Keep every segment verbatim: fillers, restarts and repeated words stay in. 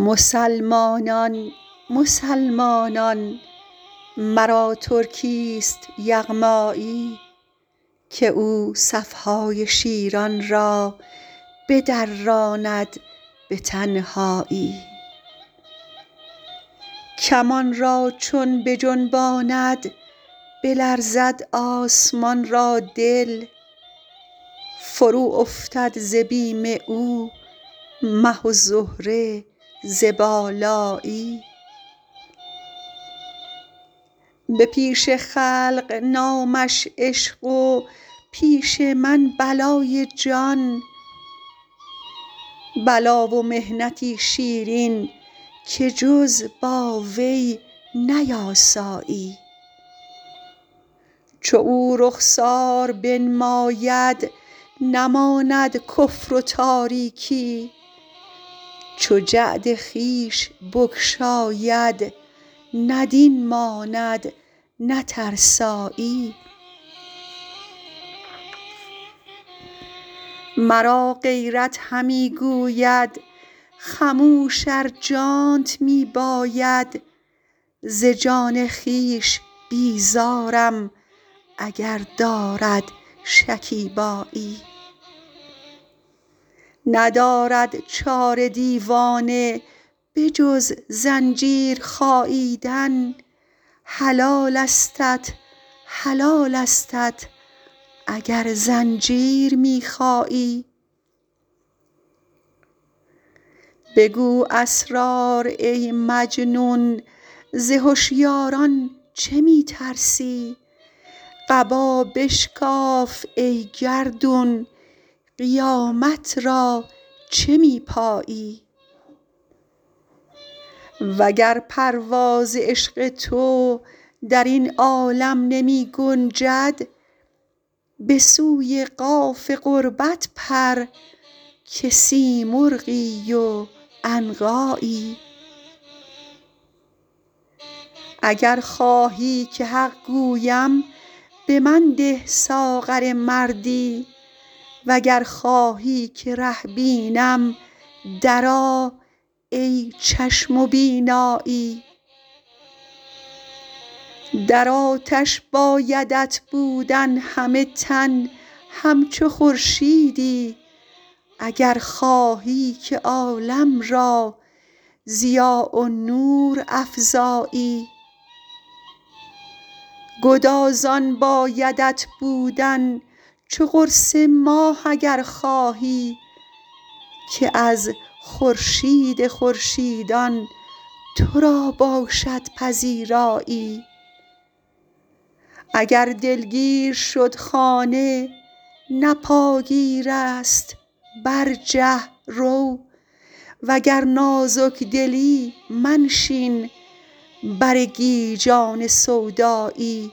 مسلمانان مسلمانان مرا ترکیست یغمایی، که او صفهای شیران را بدراند به تنهایی. کمان را چون بجنباند بلرزد آسمان را دل، فرو افتد ز بیم او مه و زهره ز بالایی. به پیش خلق نامش عشق و پیش من بلای جان، بلا و محنتی شیرین که جز با وی نیاسایی. چو او رخسار بنماید نماند کفر و تاریکی، چو جعد خویش بگشاید نه دین ماند نه ترسایی. مرا غیرت همی گوید خموش ار جانت می باید، ز جان خویش بیزارم اگر دارد شکیبایی. ندارد چاره دیوانه به جز زنجیر خاییدن، حلالستت حلالستت اگر زنجیر می خایی. بگو اسرار ای مجنون ز هشیاران چه می ترسی، قبا بشکاف ای گردون قیامت را چه می پایی. وگر پرواز عشق تو در این عالم نمی گنجد، به سوی قاف غربت پر که سیمرغی و عنقایی. اگر خواهی که حق گویم به من ده ساغر مردی، وگر خواهی که ره بینم درآ ای چشم و بینایی. در آتش بایدت بودن همه تن همچو خورشیدی، اگر خواهی که عالم را ضیاء و نور افزایی. گدازان بایدت بودن چو قرص ماه اگر خواهی، که از خورشید خورشیدان تو را باشد پذیرایی. اگر دلگیر شد خانه نه پاگیرست برجه رو، وگر نازک دلی منشین بر گیجان سودایی.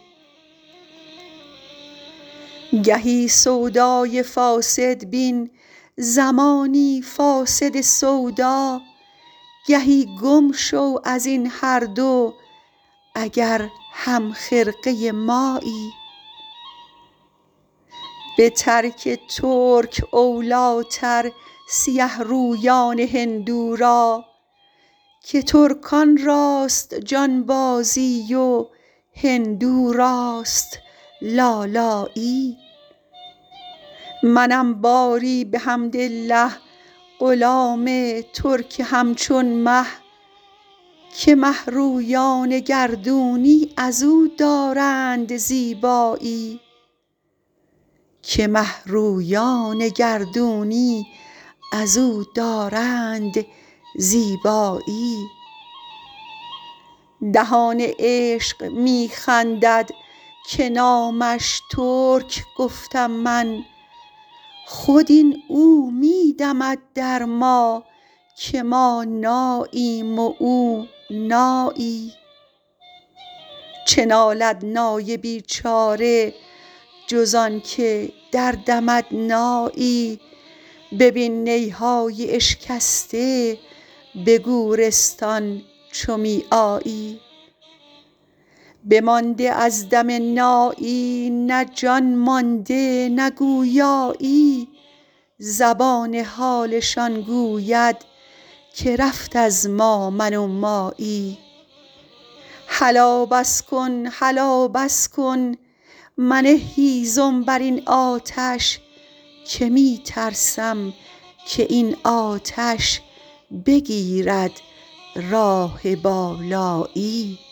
گهی سودای فاسد بین زمانی فاسد سودا، گهی گم شو از این هر دو اگر هم خرقه مایی. به ترک ترک اولیتر سیه رویان هندو را، که ترکان راست جانبازی و هندو راست لالایی. منم باری بحمدالله غلام ترک همچون مه، که مه رویان گردونی از او دارند زیبایی. که مه رویان گردونی از او دارند زیبایی. دهان عشق می خندد که نامش ترک گفتم من، خود این او می دمد در ما که ما ناییم و او نایی. چه نالد نای بیچاره جز آن که دردمد نایی، ببین نی های اشکسته به گورستان چو می آیی. بمانده از دم نایی نه جان مانده نه گویایی، زبان حالشان گوید که رفت از ما من و مایی. هلا بس کن هلا بس کن منه هیزم بر این آتش، که می ترسم که این آتش بگیرد راه بالایی.